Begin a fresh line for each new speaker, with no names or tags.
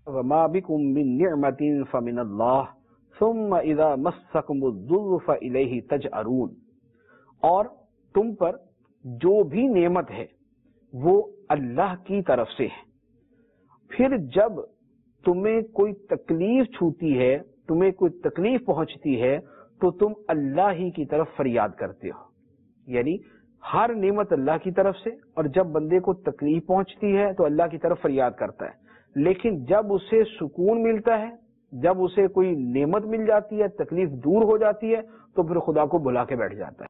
वमा बिकुम मिन निअमतिन फमिनल्लाह सुम्मा इज़ा मस्सकुमुद्दुर्रु फइलैहि तजअरून। और तुम पर जो भी नेमत है वो अल्लाह की तरफ से है, फिर जब तुम्हें कोई तकलीफ छूती है, तुम्हें कोई तकलीफ पहुंचती है, तो तुम अल्लाह ही की तरफ फरियाद करते हो। यानी हर नेमत अल्लाह की तरफ से, और जब बंदे को तकलीफ पहुंचती है तो अल्लाह की तरफ फरियाद करता है। लेकिन जब उसे सुकून मिलता है, जब उसे कोई नेमत मिल जाती है, तकलीफ दूर हो जाती है, तो फिर खुदा को बुला के बैठ जाता है।